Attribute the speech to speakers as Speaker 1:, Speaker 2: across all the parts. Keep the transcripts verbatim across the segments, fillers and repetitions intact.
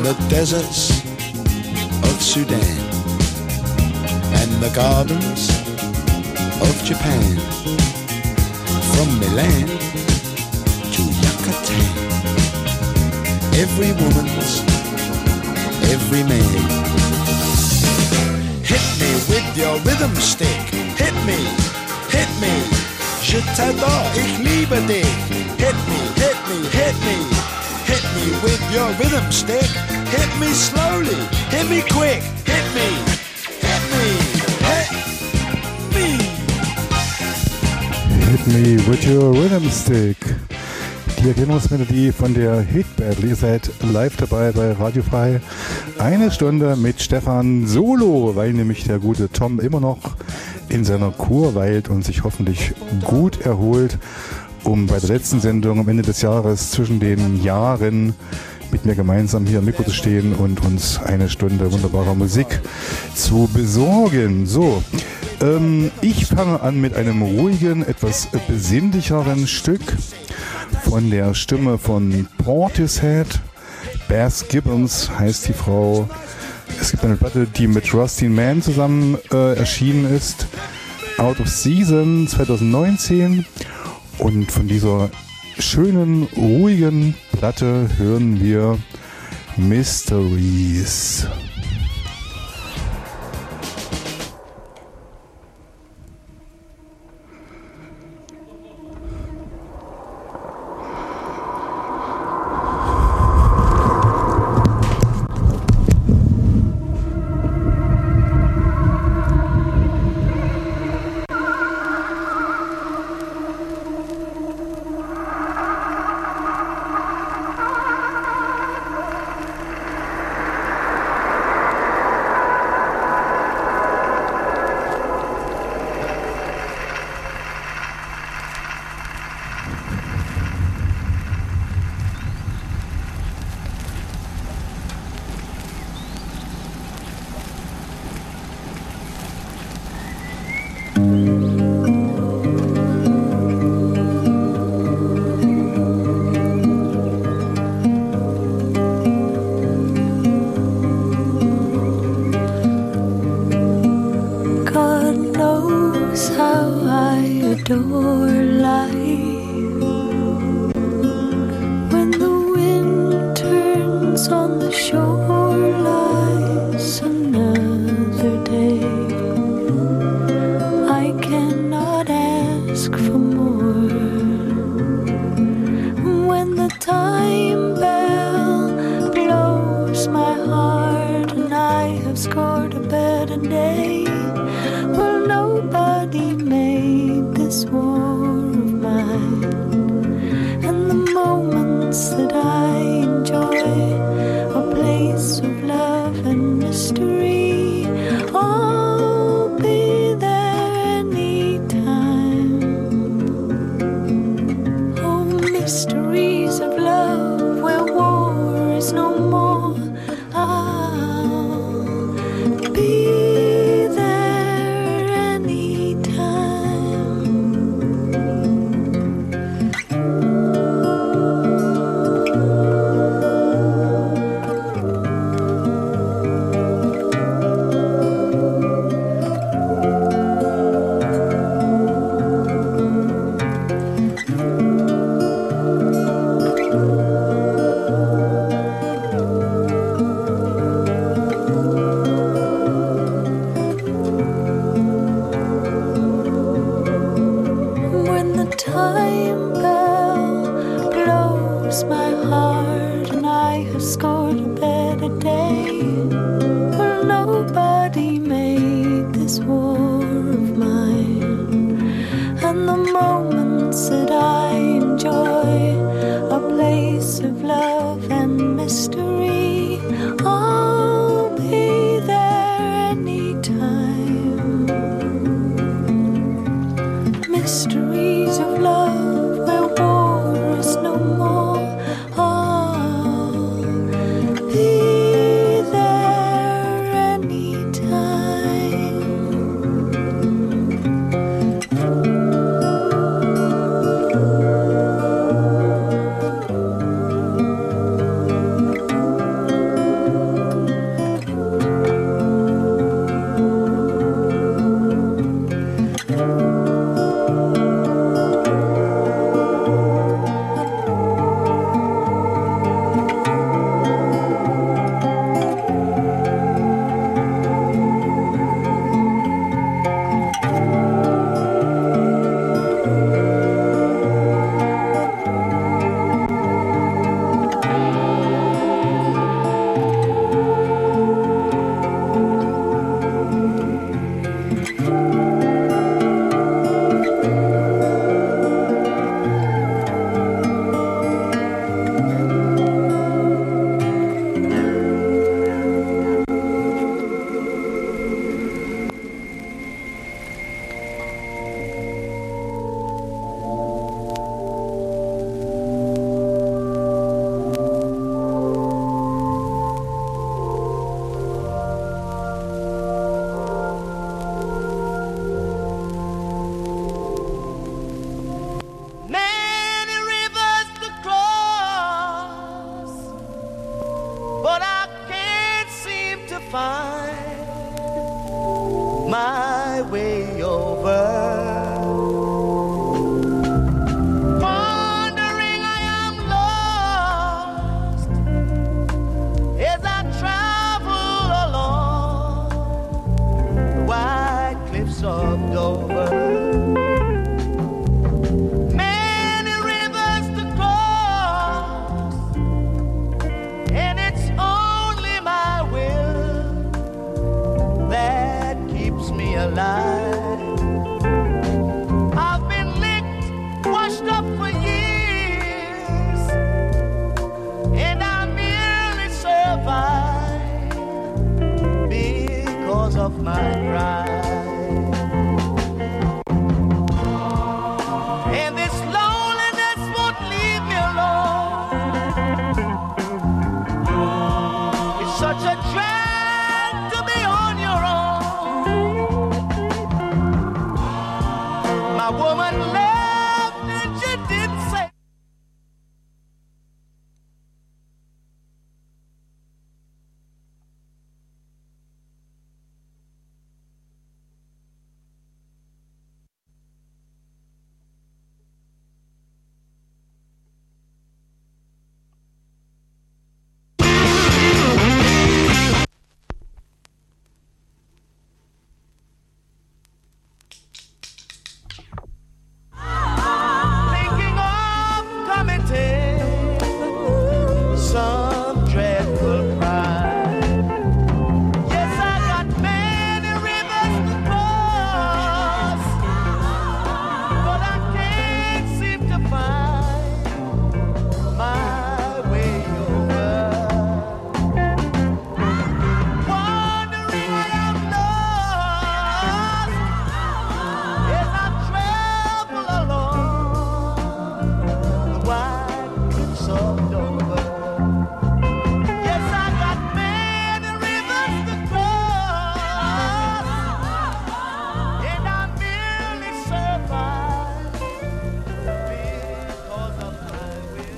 Speaker 1: the deserts of Sudan and the gardens of Japan, from Milan to Yucatan. Every woman's, every man. Hit me with your rhythm stick. Hit me, hit me. Je t'adore, ich liebe dich. Hit me, hit me, hit me. Hit me with your rhythm stick. Hit me slowly, hit me quick. Hit me, hit me, hit me.
Speaker 2: Hit me with your rhythm stick. Die Erkennungsmelodie von der Hit Battle. Ihr seid live dabei bei Radio Frei. Eine Stunde mit Stefan Solo, weil nämlich der gute Tom immer noch in seiner Kur weilt und sich hoffentlich gut erholt, um bei der letzten Sendung am Ende des Jahres zwischen den Jahren mit mir gemeinsam hier am Mikro zu stehen und uns eine Stunde wunderbarer Musik zu besorgen. So, ähm, ich fange an mit einem ruhigen, etwas besinnlicheren Stück von der Stimme von Portishead. Bass Gibbons heißt die Frau. Es gibt eine Platte, die mit Rusty Man zusammen äh, erschienen ist. Out of Season zwanzig neunzehn. Und von dieser schönen, ruhigen Platte hören wir Mysteries.
Speaker 3: Be there but I can't seem to find my way over. Wandering I am lost as I travel along the white cliffs of Dover. Many rivers to cross, and it's only my will that keeps me alive. I've been licked, washed up for years, and I merely survive because of my pride. And this loneliness won't leave me alone. It's such a drag to be on your own. My woman left and she didn't say. Thinking of committing some dreadful crime. Yes, I got many rivers to cross, but I can't seem to find my way over. Wandering I am lost as I travel along the white cliffs of Dover. Yes, I got many rivers to cross, and I merely survive because of my will.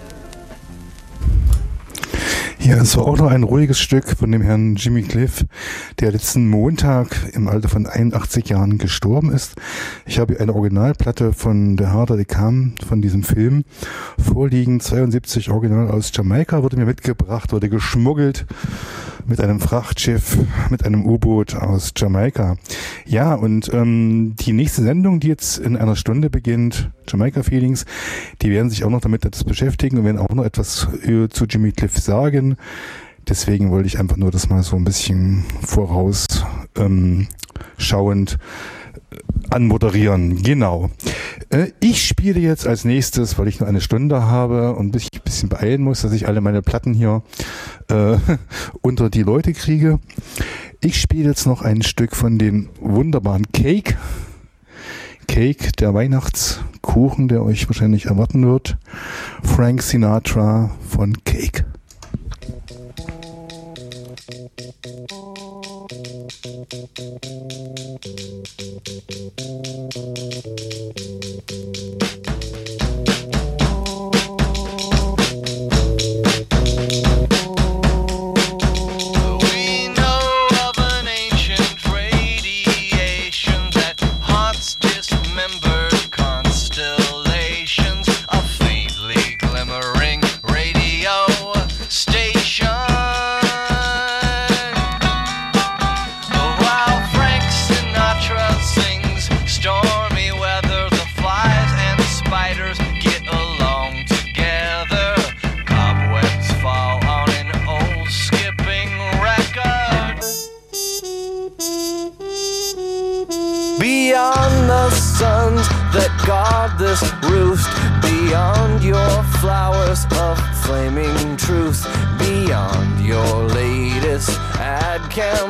Speaker 2: Ja, es war auch noch ein ruhiges Stück von dem Herrn Jimmy Cliff, der letzten Montag im Alter von einundachtzig Jahren gestorben ist. Ich habe hier eine Originalplatte von The Harder They Come, von diesem Film, vorliegen. zweiundsiebzig Original aus Jamaika wurde mir mitgebracht, wurde geschmuggelt mit einem Frachtschiff, mit einem U-Boot aus Jamaika. Ja, und ähm, die nächste Sendung, die jetzt in einer Stunde beginnt, Jamaica Feelings, die werden sich auch noch damit etwas beschäftigen und werden auch noch etwas äh, zu Jimmy Cliff sagen. Deswegen wollte ich einfach nur das mal so ein bisschen voraus ähm, schauend äh, anmoderieren. Genau. Äh, ich spiele jetzt als nächstes, weil ich nur eine Stunde habe und mich ein bisschen beeilen muss, dass ich alle meine Platten hier äh, unter die Leute kriege. Ich spiele jetzt noch ein Stück von den wunderbaren Cake. Cake, der Weihnachtskuchen, der euch wahrscheinlich erwarten wird. Frank Sinatra von Cake.
Speaker 3: Beyond the suns that guard this roost, beyond your flowers of flaming truth, beyond your latest ad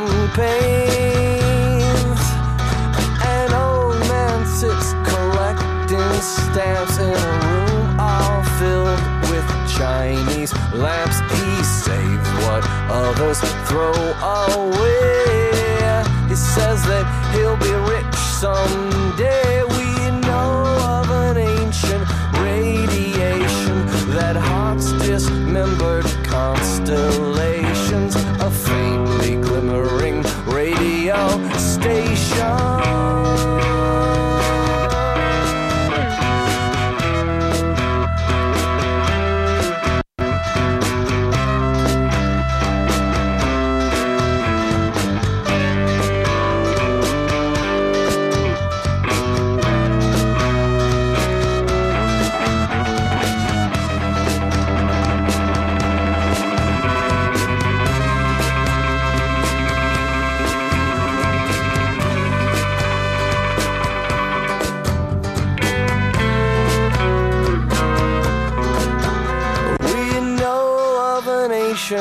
Speaker 3: campaigns, an old man sits collecting stamps in a room all filled with Chinese lamps. He saves what others throw away. He says that he'll be rich someday. We know of an ancient radiation, that heart's dismembered constellation.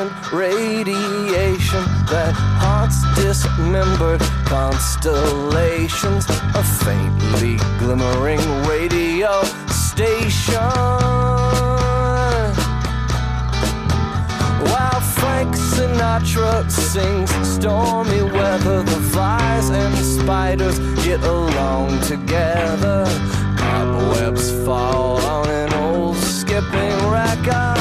Speaker 3: fluorescent radiation that haunts dismembered constellations, a faintly glimmering radio station. While Frank Sinatra sings stormy weather, the flies and spiders get along together. Cobwebs fall on an old skipping record.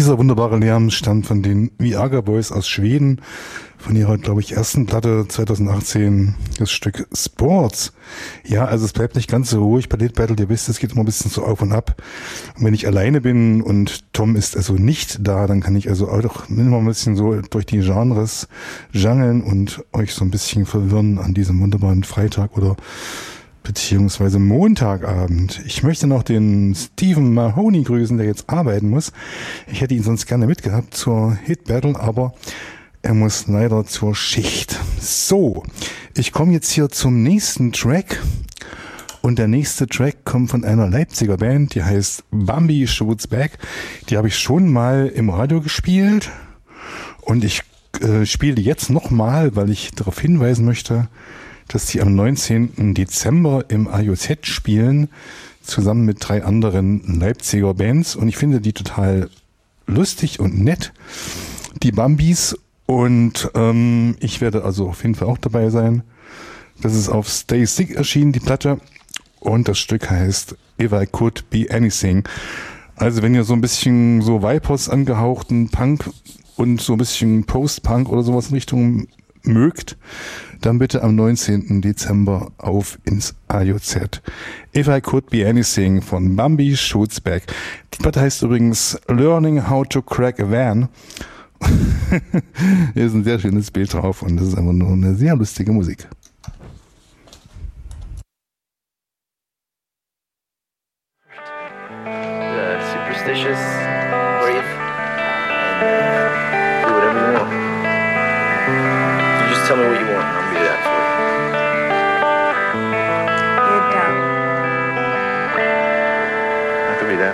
Speaker 2: Dieser wunderbare Lärm stammt von den Viagra Boys aus Schweden, von ihrer, glaube ich, ersten Platte zwanzig achtzehn, das Stück Sports. Ja, also es bleibt nicht ganz so ruhig bei Hit Battle, ihr wisst, es geht immer ein bisschen so auf und ab. Und wenn ich alleine bin und Tom ist also nicht da, dann kann ich also auch immer ein bisschen so durch die Genres jangeln und euch so ein bisschen verwirren an diesem wunderbaren Freitag oder beziehungsweise Montagabend. Ich möchte noch den Stephen Mahoney grüßen, der jetzt arbeiten muss. Ich hätte ihn sonst gerne mitgehabt zur Hit Battle, aber er muss leider zur Schicht. So, ich komme jetzt hier zum nächsten Track. Und der nächste Track kommt von einer Leipziger Band, die heißt Bambi Shoots Back. Die habe ich schon mal im Radio gespielt. Und ich äh, spiele jetzt nochmal, weil ich darauf hinweisen möchte, dass sie am neunzehnten Dezember im A J Z spielen, zusammen mit drei anderen Leipziger Bands. Und ich finde die total lustig und nett, die Bambis. Und ähm, ich werde also auf jeden Fall auch dabei sein. Das ist auf Stay Sick erschienen, die Platte. Und das Stück heißt If I Could Be Anything. Also wenn ihr so ein bisschen so Vipers angehauchten Punk und so ein bisschen Post-Punk oder sowas in Richtung mögt, dann bitte am neunzehnten Dezember auf ins A J Z. If I Could Be Anything von Bambi Shoots Back. Die Platte heißt übrigens Learning How to Crack a Van. Hier ist ein sehr schönes Bild drauf und das ist einfach nur eine sehr lustige Musik.
Speaker 4: The superstitious, brave, and do whatever you want. You just tell me what you want and I'll do that for you.
Speaker 5: You're dumb.
Speaker 4: That could be that.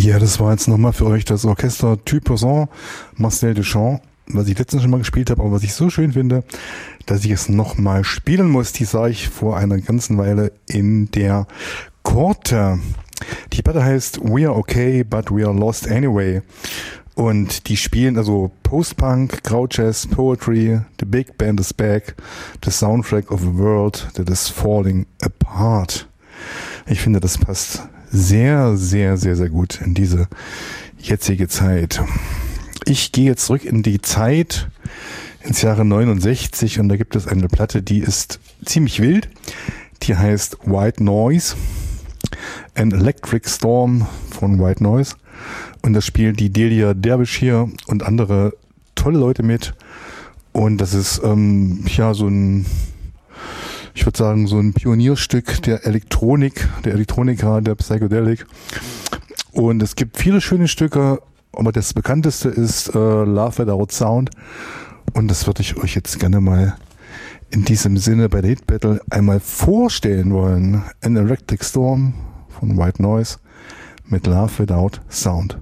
Speaker 2: Ja, das war jetzt nochmal für euch das Orchester Tuposan Marcel Duchamp, was ich letztens schon mal gespielt habe, aber was ich so schön finde, dass ich es nochmal spielen muss. Die sah ich vor einer ganzen Weile in der Korte. Die Platte heißt We Are Okay, But We Are Lost Anyway. Und die spielen also Post-Punk, Krautjazz, Poetry, The Big Band is Back, The Soundtrack of a World That is Falling Apart. Ich finde, das passt sehr, sehr, sehr, sehr gut in diese jetzige Zeit. Ich gehe jetzt zurück in die Zeit, ins Jahre neunundsechzig, und da gibt es eine Platte, die ist ziemlich wild. Die heißt White Noise, An Electric Storm von White Noise. Und da spielt die Delia Derbyshire und andere tolle Leute mit. Und das ist ähm, ja so ein, ich würde sagen, so ein Pionierstück der Elektronik, der Elektronika, der Psychedelic. Und es gibt viele schöne Stücke, aber das bekannteste ist äh, Love Without Sound. Und das würde ich euch jetzt gerne mal in diesem Sinne bei der Hit Battle einmal vorstellen wollen. An Electric Storm von White Noise mit Love Without Sound.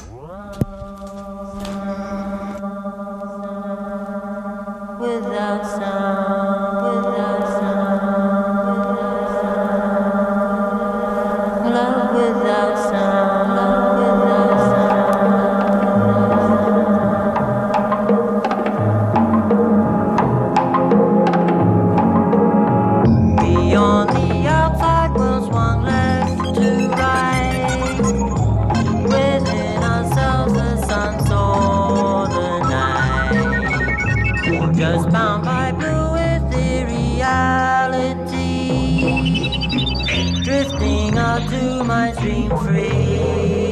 Speaker 5: Without sound, without sound, love without sound, love without sound. Beyond the outside world swung left to right. Within ourselves the sun saw the night. Just bound by blue ethereality, drifting out to my dream free.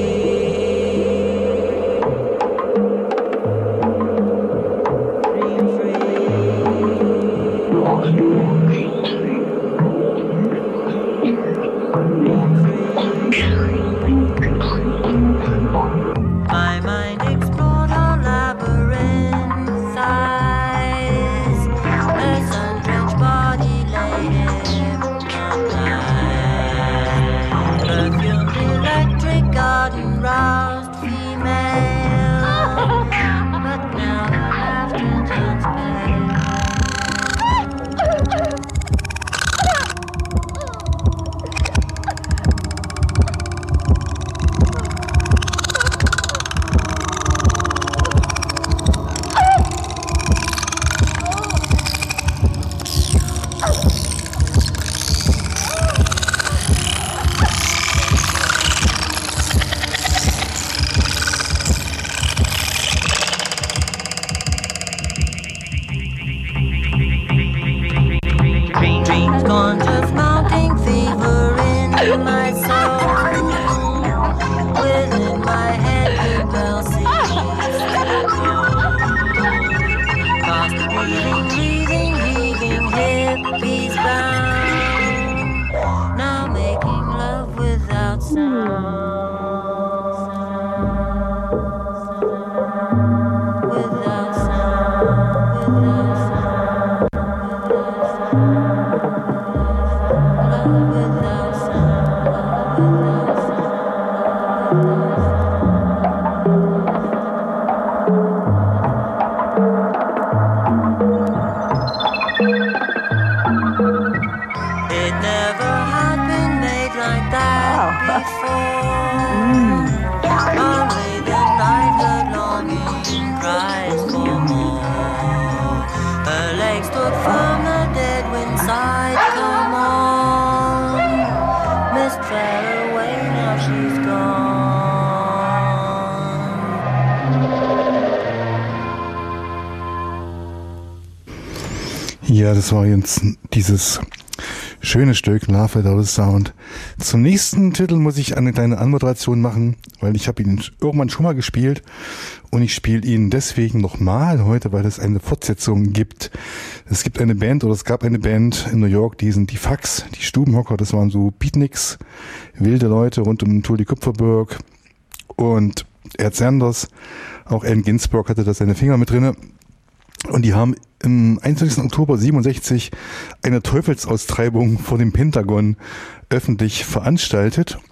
Speaker 5: Dream My mind explored a labyrinth eyes, a sun-drenched body lay hypnotized. Perfumed electric garden roused female, but now her laughter turns pale. Dreams gone, just mounting fever in my soul. Within my head, the bell seems to go. Fast breathing, breathing, heaving, hippies bound. Now making love without sound. Without sound, without sound. Love without sound, love without sound. It never had been made like that before. Only the night her longing cries for more. Her legs stood firm, the dead wind sighed, come on. Mist fell away, now she's gone.
Speaker 2: Ja, das war jetzt dieses schöne Stück Love Without Sound. Zum nächsten Titel muss ich eine kleine Anmoderation machen, weil ich habe ihn irgendwann schon mal gespielt und ich spiele ihn deswegen nochmal heute, weil es eine Fortsetzung gibt. Es gibt eine Band oder es gab eine Band in New York, die sind die Fax, die Stubenhocker, das waren so Beatniks, wilde Leute rund um Tully Kupferberg und Ed Sanders, auch Allen Ginsberg hatte da seine Finger mit drinne. Und die haben im einundzwanzigsten Oktober siebenundsechzig eine Teufelsaustreibung vor dem Pentagon öffentlich veranstaltet.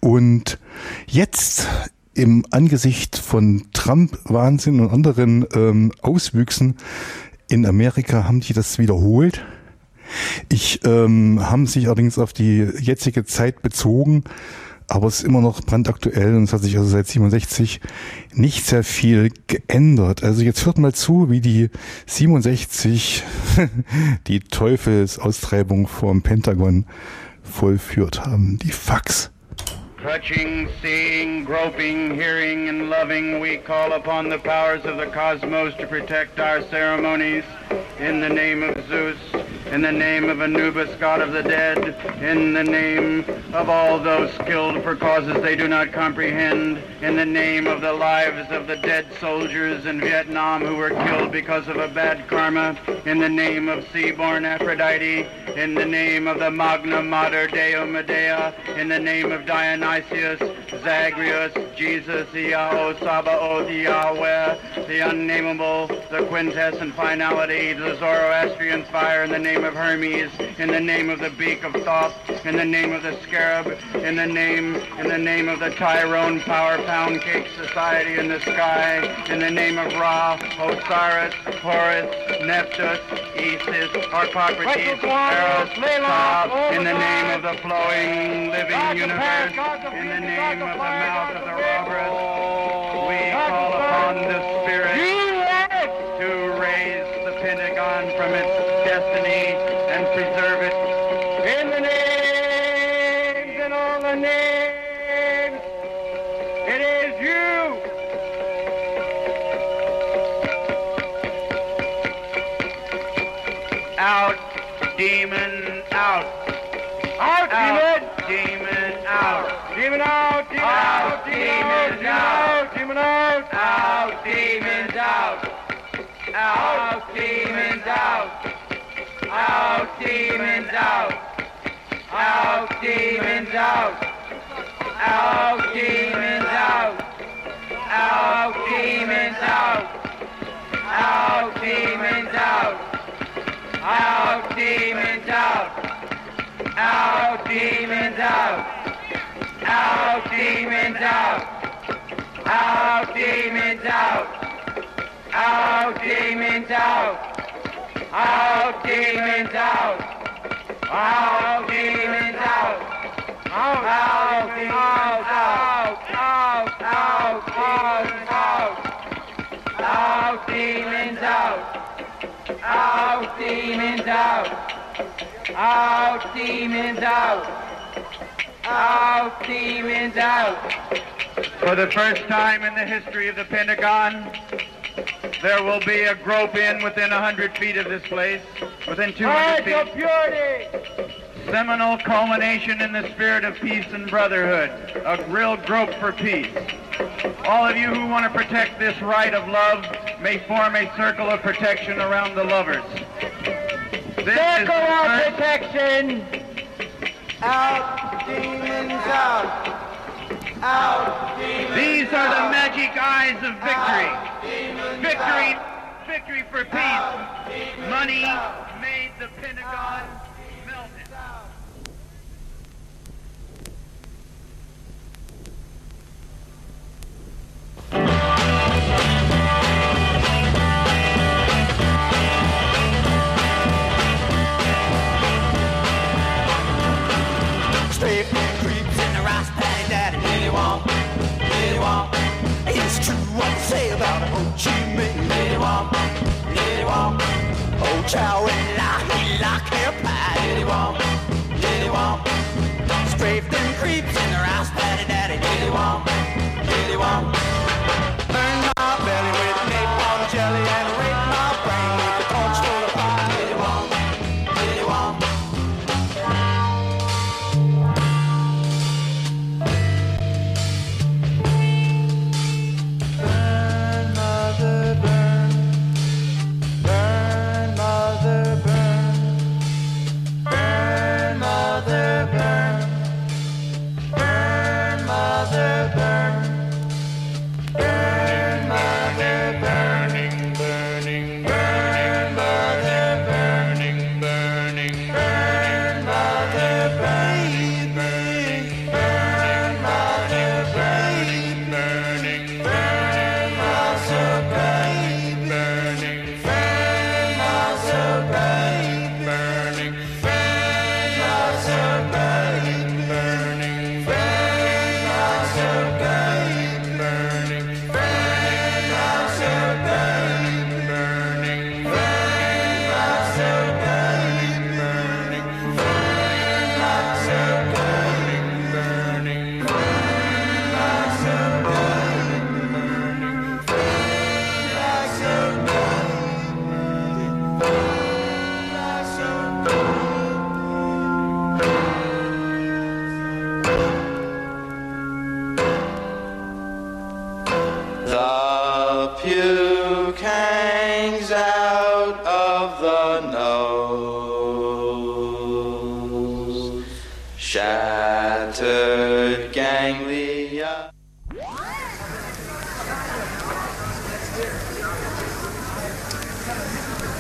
Speaker 2: Und jetzt im Angesicht von Trump-Wahnsinn und anderen ähm, Auswüchsen in Amerika haben die das wiederholt. Ich ähm, haben sich allerdings auf die jetzige Zeit bezogen, aber es ist immer noch brandaktuell und es hat sich also seit siebenundsechzig nicht sehr viel geändert. Also jetzt hört mal zu, wie die siebenundsechzig die Teufelsaustreibung vom Pentagon vollführt haben. Die Fax.
Speaker 6: Touching, seeing, groping, hearing, and loving, we call upon the powers of the cosmos to protect our ceremonies. In the name of Zeus, in the name of Anubis, god of the dead, in the name of all those skilled for causes they do not comprehend, in the name of the lives of the dead soldiers in Vietnam who were killed because of a bad karma, in the name of sea-born Aphrodite, in the name of the Magna Mater Deo Medea, in the name of Dionysius, Zagreus, Jesus, Iao, Sabaoth, Yahweh, the unnameable, the quintessent finality, the Zoroastrian fire, in the name of Hermes, in the name of the beak of Thoth, in the name of the scarab, in the name, in the name of the Tyrone Power Pound Cake Society in the sky, in the name of Ra, Osiris, Horus, Nephthys, Isis, Harpocrates, Eros, Ra, in the name of the flowing, living universe, in the name of the mouth of the robbers, we call upon the Spirit to raise the Pentagon from its destiny and preserve it. In the names and all the names, it is you. Out, demon, out. Out, demon. Demon, out. Demon out, demon out, demon out, demon out, out, demons out. Out, demons out. Out, demons out. Out, demons out. Out, demons out. Out, demons out. Out, demons out. Out, demons out. Out, demons out. Out, demons out. Out, demons out. Out, demons out. Out, demons out. Out, demons out. Out, out, out, out, out, out, out, out. Out, demons out. Out, demons out. Out, demons out. Out, demons out. For the first time in the history of the Pentagon, there will be a grope in within one hundred feet of this place, within two hundred feet. Purity. Seminal culmination in the spirit of peace and brotherhood, a real grope for peace. All of you who want to protect this right of love may form a circle of protection around the lovers. This circle of protection. Out, demons out. Out, demons These are out. The magic eyes of victory. Out, victory, out. Victory for peace. Out, money out. Made the Pentagon melt it.
Speaker 3: Straight creeps in the rice paddy daddy. Really want, really want. It's true what they say about Ho Chi Minh. Really want, really want. Oh, chow and lock, lock hair pie. Really want,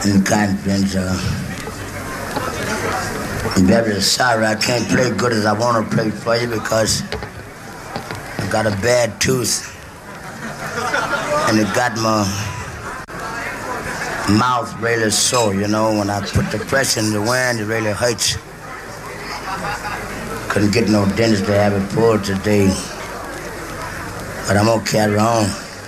Speaker 7: in the conference. Uh, I'm very sorry I can't play good as I want to play for you because I got a bad tooth and it got my mouth really sore, you know. When I put the pressure in the wind, it really hurts. Couldn't get no dentist to have it pulled today, but I'm gonna carry on.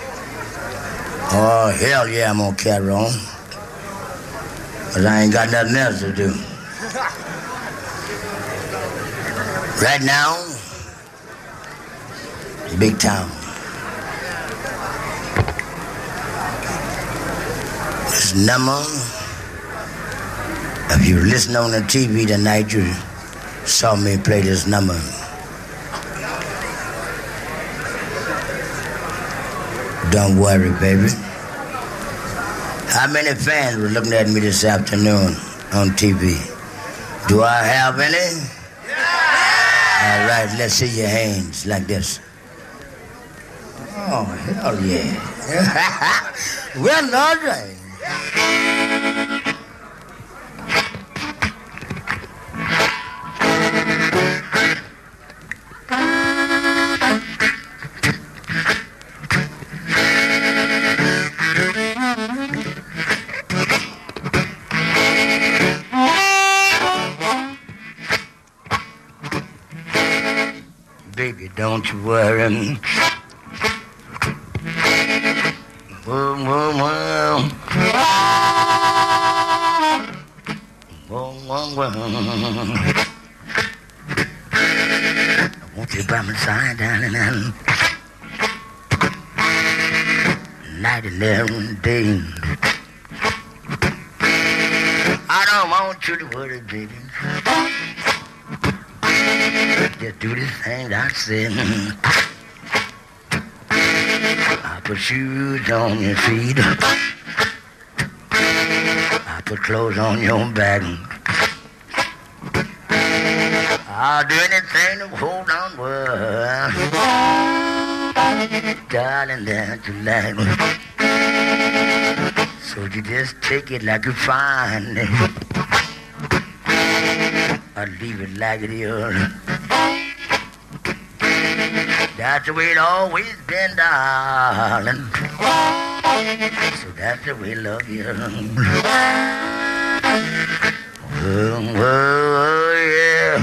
Speaker 7: Oh, hell yeah, I'm gonna carry on. Cause I ain't got nothing else to do. Right now, big town. This number, if you listen on the T V tonight, you saw me play this number. Don't worry, baby. How many fans were looking at me this afternoon on T V? Do I have any? All right, let's see your hands like this. Oh, hell yeah. Well, all right. Baby, don't you worry. Whoa, whoa, whoa. Whoa, whoa, whoa. I want you by my side, darling, and night and every day. I don't want you to worry, baby. Just do the thing I said. I put shoes on your feet. I put clothes on your back. I'll do anything to hold on, well, darling, that you like. So you just take it like you find it. Or leave it like it is. That's the way it always been, darling. So that's the way love you. Oh, oh, yeah.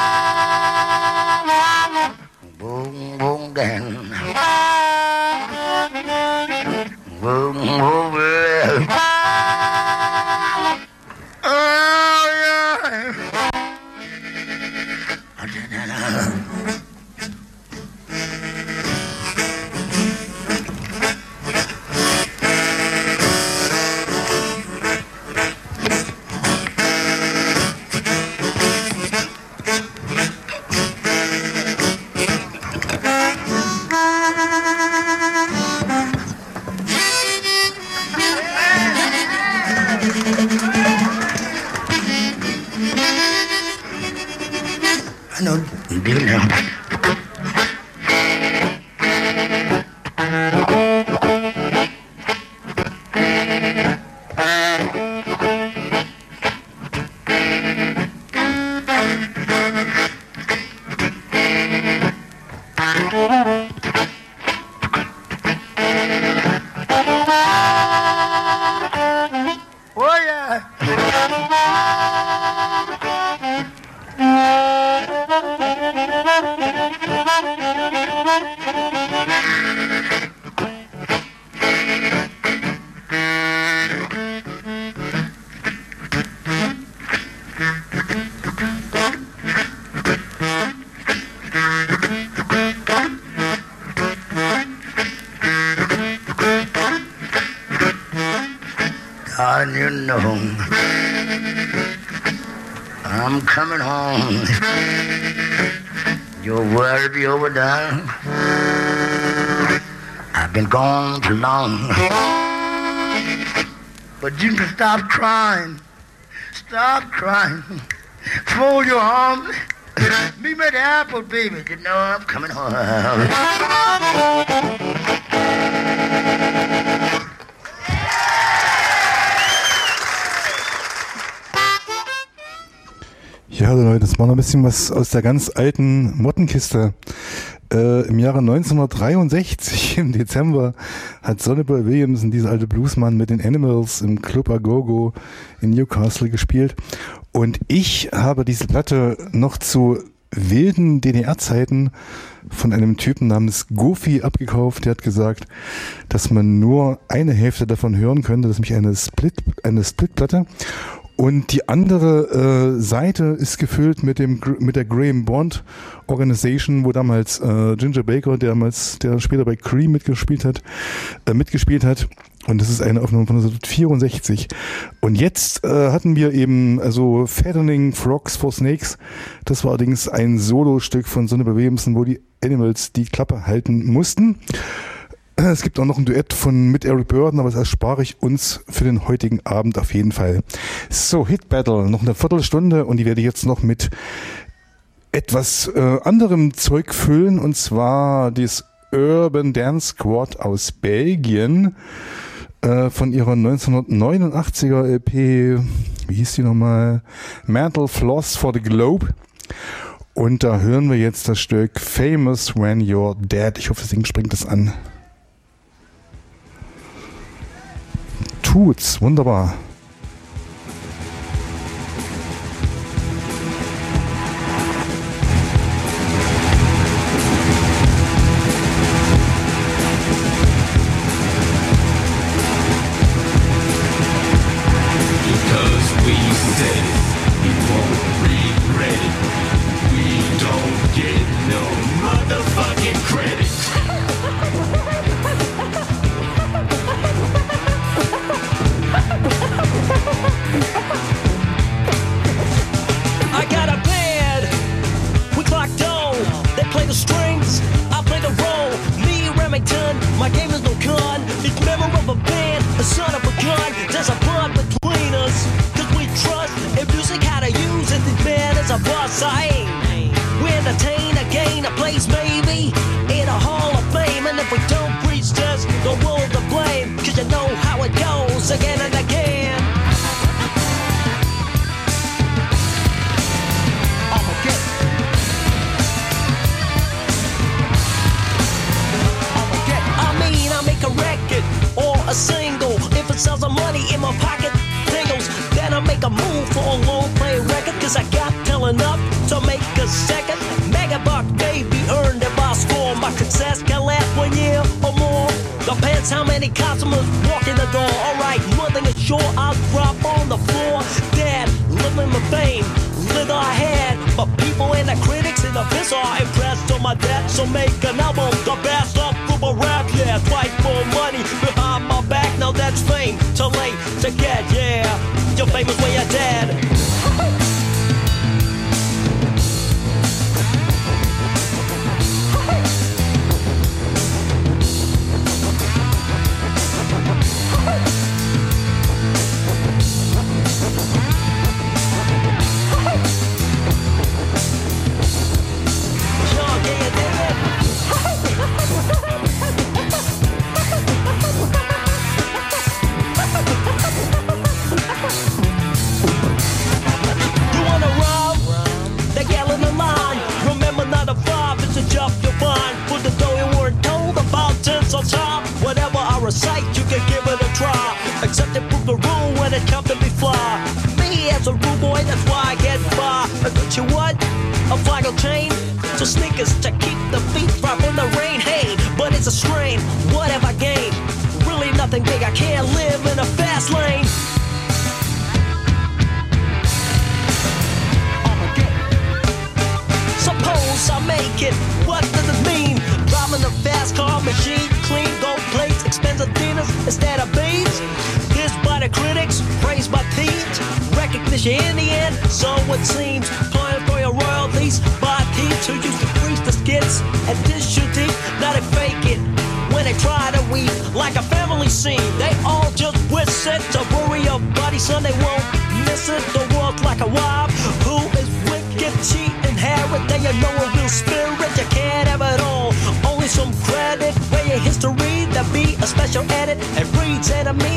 Speaker 7: Boom, boom, gang. Boom, boom, yeah. Oh, yeah. I know, you do now. Oh yeah. Darling, you know I'm coming home. Your worry be over, darling. I've been gone too long. But you can stop crying. Stop crying. Fold your arms. Meet me at the airport, baby. You know I'm coming home.
Speaker 2: Ja, Leute, das war noch ein bisschen was aus der ganz alten Mottenkiste. Äh, Im Jahre neunzehnhundertdreiundsechzig, im Dezember, hat Sonny Boy Williamson, dieser alte Bluesmann, mit den Animals im Club Agogo in Newcastle gespielt. Und ich habe diese Platte noch zu wilden D D R-Zeiten von einem Typen namens Goofy abgekauft. Der hat gesagt, dass man nur eine Hälfte davon hören könnte. Das ist nämlich eine Split, eine Splitplatte. Und die andere äh, Seite ist gefüllt mit dem mit der Graham Bond Organization, wo damals äh, Ginger Baker, der damals, der später bei Cream mitgespielt hat, äh, mitgespielt hat. Und das ist eine Aufnahme von neunzehnhundertvierundsechzig. Und jetzt äh, hatten wir eben also Fattening Frogs for Snakes. Das war allerdings ein Solostück von Sonny Boy Williamson, wo die Animals die Klappe halten mussten. Es gibt auch noch ein Duett von mit Eric Burdon, aber das erspare ich uns für den heutigen Abend auf jeden Fall. So, Hit Battle, noch eine Viertelstunde und die werde ich jetzt noch mit etwas äh, anderem Zeug füllen, und zwar das Urban Dance Squad aus Belgien äh, von ihrer neunzehnhundertneunundachtziger L P, wie hieß die nochmal? Mental Floss for the Globe. Und da hören wir jetzt das Stück Famous When You're Dead. Ich hoffe, das Ding springt das an. Tut's, wunderbar.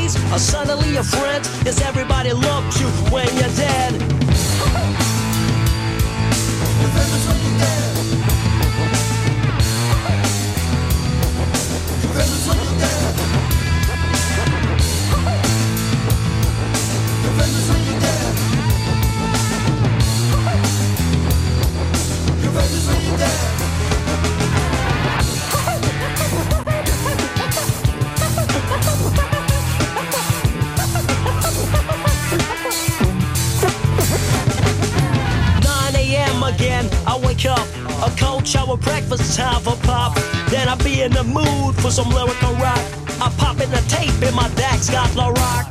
Speaker 8: Suddenly your friends, yes, everybody loves you when you're dead. lunch hour, breakfast time for pop. Then I be in the mood for some lyrical rock. I pop in the tape and my Dax got the rock.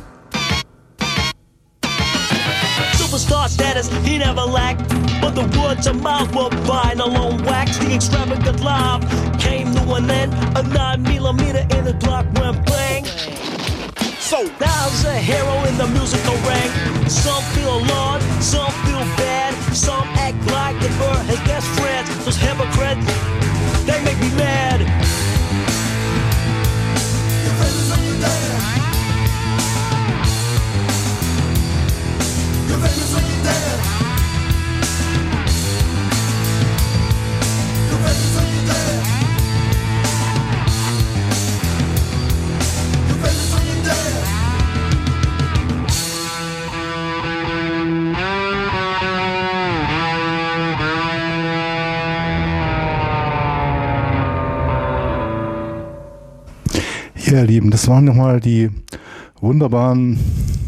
Speaker 8: Superstar status, he never lacked. But the words of mouth were buying alone wax. The extravagant life came to an end. A nine millimeter in the Glock went bang. So now I'm a hero in the musical ring. Some feel alone, some feel bad. Some act like they were his best friends. Those hypocrites, they make me mad. Your friends are you there? Your friends are you there? Your friends are you there? Your friends are you there?
Speaker 2: Ja, ihr Lieben, das waren nochmal die wunderbaren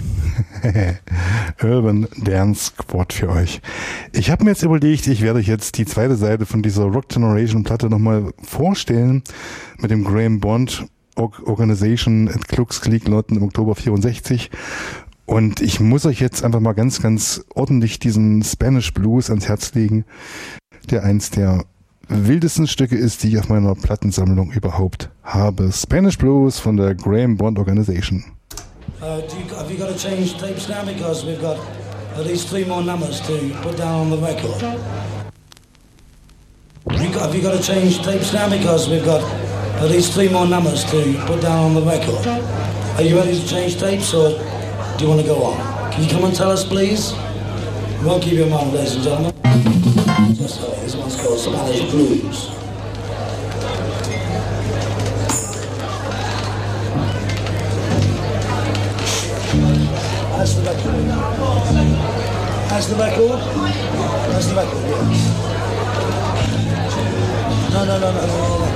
Speaker 2: Urban Dance Squad für euch. Ich habe mir jetzt überlegt, ich werde euch jetzt die zweite Seite von dieser Rock Generation Platte nochmal vorstellen mit dem Graham Bond Organization at Klux Klik London im Oktober vierundsechzig. Und ich muss euch jetzt einfach mal ganz, ganz ordentlich diesen Spanish Blues ans Herz legen, der eins der wildesten Stücke ist, die ich auf meiner Plattensammlung überhaupt habe. Spanish Blues von der Graham Bond Organization.
Speaker 9: Uh, do you, have you got to change tapes now because we've got at least three more numbers to put down on the record? Have you got, have you got to change tapes now because we've got at least three more numbers to put down on the record? Are you ready to change tapes or do you want to go on? Can you come and tell us, please? We won't keep you in mind, ladies and gentlemen. Just uh, this one's called Spanish Blues. That's the record. That's the record. That's the record, yes. No, no, no, no, no, no.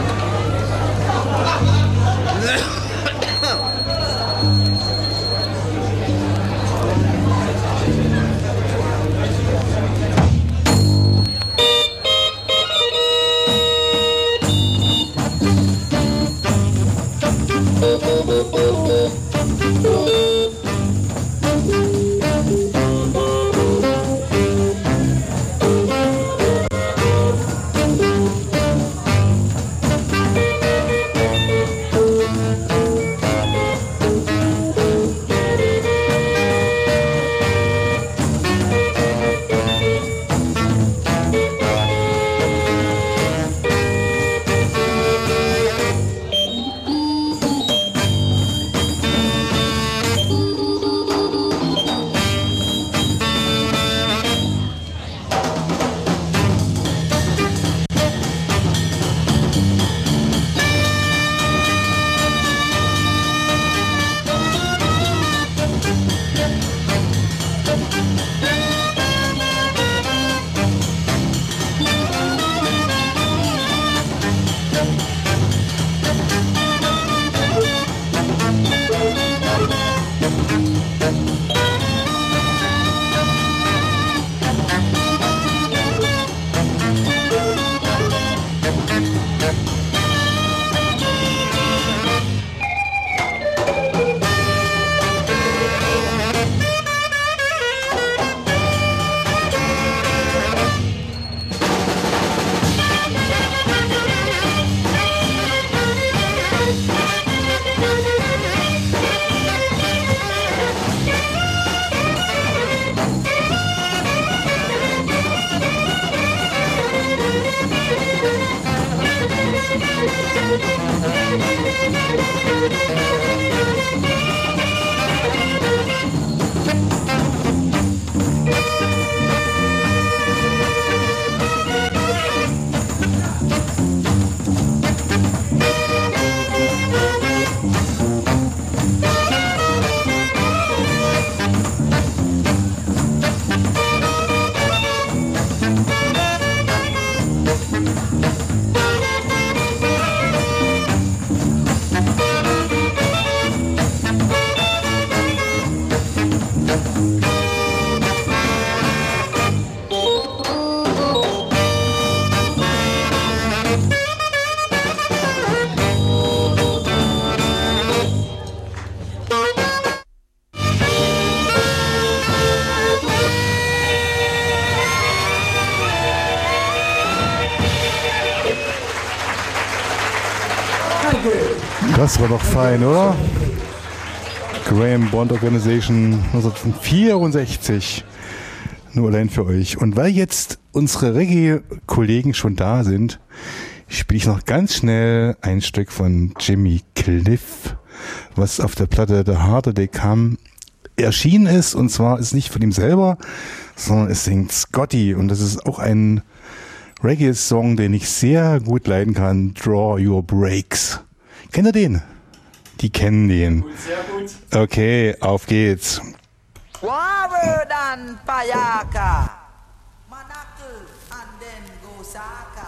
Speaker 2: Das war doch fein, oder? Graham Bond Organization neunzehnhundertvierundsechzig. Nur allein für euch. Und weil jetzt unsere Reggae-Kollegen schon da sind, spiele ich noch ganz schnell ein Stück von Jimmy Cliff, was auf der Platte The Harder They Come erschienen ist. Und zwar ist nicht von ihm selber, sondern es singt Scotty. Und das ist auch ein Reggae-Song, den ich sehr gut leiden kann. Draw Your Breaks. Kennt ihr den? Die kennen den.
Speaker 10: Gut, sehr gut.
Speaker 2: Okay, auf geht's.
Speaker 11: Warward and Payaka, Manakal and then Gosaka.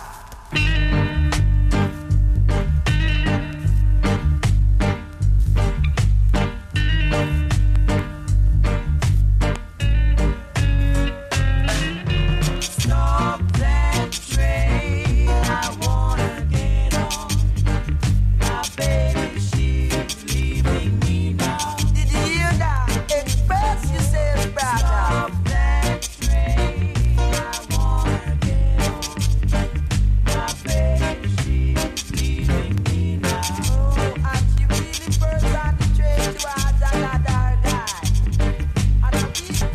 Speaker 11: Stop that train, I wanna get on. My baby, she's leaving me now. Did you hear that? Express yourself, brother. Stop that train, I wanna get on. My baby, she's leaving me now. Oh, and she really first on the train to another guy. And I keep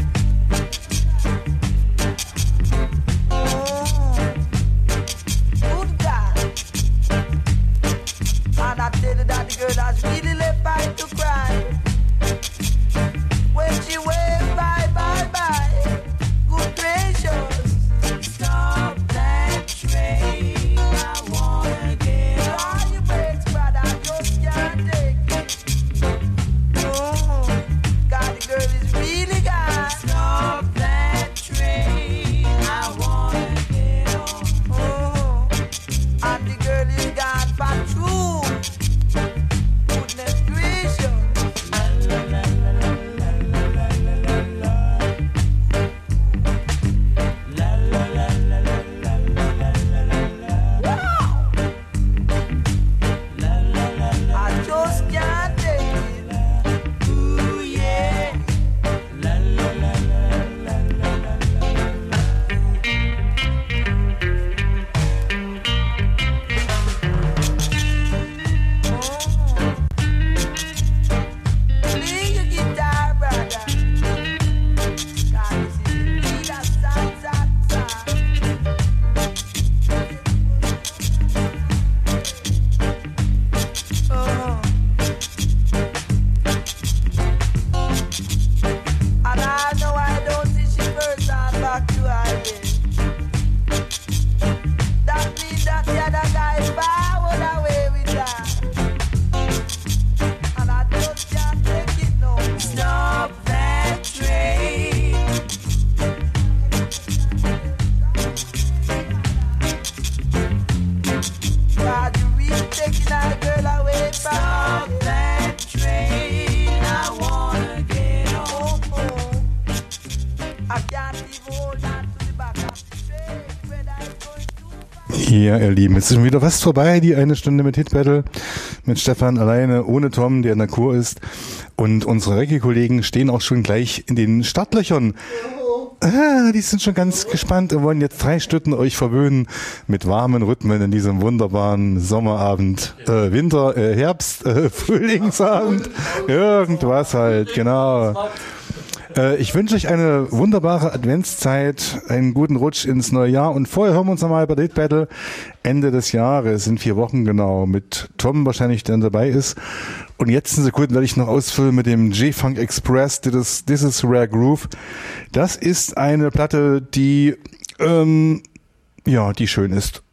Speaker 11: good God. And I tell you that the girl has really left by to cry. When she waved bye, bye, bye. Good gracious. Stop that train. I wanna get on your brakes, brother. I just can't take it. Oh, God, the girl is really gone. Stop that train. I wanna get on. Oh, and the girl is gone for true. Goodness gracious. La la la la la la la la la la la. La la la la la la la la la la. Wow. La la la la. I just can't take it. Ooh yeah. La la la la la la la la la. Play your guitar, brother. God, this is indeed a sad, sad song. Oh. And I know I don't see she first and back to her again. That means that the other guy forward away with her. And I just can't take it no more. Stop that train. God, you really taking our girl away from Stop me. That train. I wanna get on. Oh, oh. I can't even hold on to the back of the train. Whether it's going to
Speaker 2: Ja, ihr Lieben, jetzt ist schon wieder was vorbei, die eine Stunde mit Hit Battle, mit Stefan alleine, ohne Tom, der in der Kur ist. Und unsere Reggae-Kollegen stehen auch schon gleich in den Startlöchern. Ah, die sind schon ganz gespannt und wollen jetzt drei Stunden euch verwöhnen mit warmen Rhythmen in diesem wunderbaren Sommerabend, äh, Winter, äh, Herbst, äh, Frühlingsabend, irgendwas halt, genau. Äh, ich wünsche euch eine wunderbare Adventszeit, einen guten Rutsch ins neue Jahr und vorher hören wir uns nochmal bei Hit Battle Ende des Jahres, in vier Wochen genau, mit Tom wahrscheinlich, der dabei ist. Und jetzt in Sekunden werde ich noch ausfüllen mit dem J-Funk Express, This is, This is Rare Groove. Das ist eine Platte, die, ähm, ja, die schön ist.